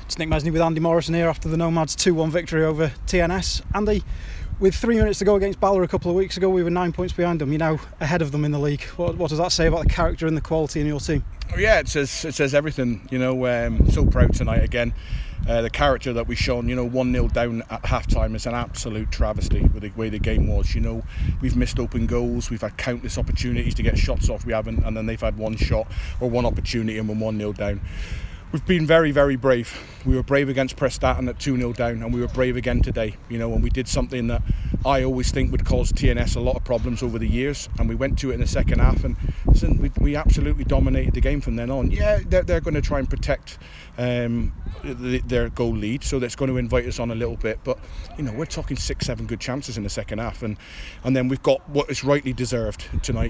It's Nick Mesney with Andy Morrison here after the Nomads 2-1 victory over TNS. Andy, with 3 minutes to go against Bala a couple of weeks ago, we were 9 points behind them. You're now ahead of them in the league. What does that say about the character and the quality in your team? Oh yeah, it says everything. So proud tonight again. The character that we've shown, 1-0 down at half-time is an absolute travesty with the way the game was. We've missed open goals, we've had countless opportunities to get shots off, we haven't, and then they've had one shot or one opportunity and we're 1-0 down. We've been very, very brave. We were brave against Prestatyn at 2-0 down, and we were brave again today, and we did something that I always think would cause TNS a lot of problems over the years, and we went to it in the second half, and listen, we absolutely dominated the game from then on. Yeah, they're going to try and protect their goal lead, so that's going to invite us on a little bit, but we're talking 6-7 good chances in the second half, and then we've got what is rightly deserved tonight.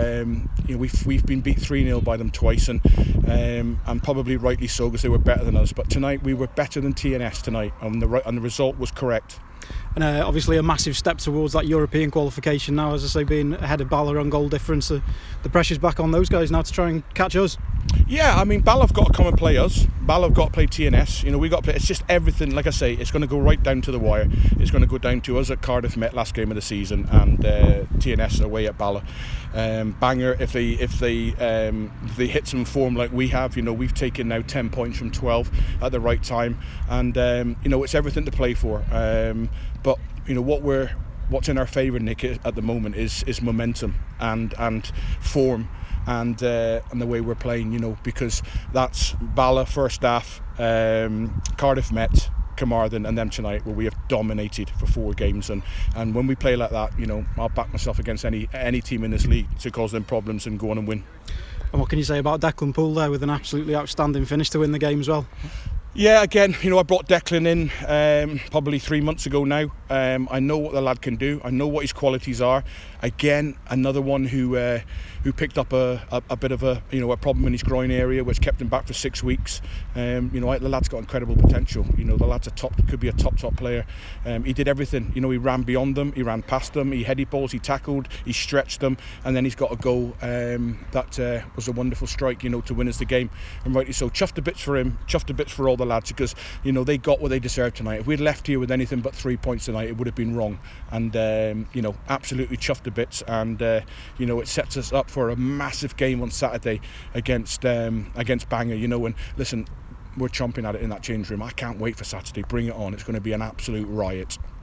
We've been beat 3-0 by them twice, and probably rightly so, because they were better than us. But tonight we were better than TNS tonight, and the result was correct. And obviously a massive step towards that European qualification now, as I say, being ahead of Bala on goal difference. The pressure's back on those guys now to try and catch us. Yeah, I mean, Bala have got to come and play us. Bala have got to play TNS. We got to play. It's just everything. Like I say, it's going to go right down to the wire. It's going to go down to us at Cardiff Met last game of the season, and TNS away at Bala. Bangor, if they hit some form like we have, we've taken now 10 points from 12 at the right time, and it's everything to play for. But what's in our favour, Nick, at the moment is momentum and form. And the way we're playing, because that's Bala first half, Cardiff Met, Carmarthen, and then tonight, where we have dominated for 4 games. And when we play like that, I'll back myself against any team in this league to cause them problems and go on and win. And what can you say about Declan Poole there with an absolutely outstanding finish to win the game as well? Yeah, again, I brought Declan in probably 3 months ago now. I know what the lad can do. I know what his qualities are. Again, another one who picked up a bit of a problem in his groin area, which kept him back for 6 weeks. The lad's got incredible potential. The lad's could be a top player. He did everything. He ran beyond them, he ran past them, he headed balls, he tackled, he stretched them, and then he's got a goal that was a wonderful strike, to win us the game. And rightly so. Chuffed a bits for him, chuffed a bits for all the lads, because they got what they deserved tonight. If we'd left here with anything but 3 points tonight, it would have been wrong. And absolutely chuffed a bits, and it sets us up for a massive game on Saturday against Bangor. And listen, we're chomping at it in that change room. I can't wait for Saturday. Bring it on. It's going to be an absolute riot.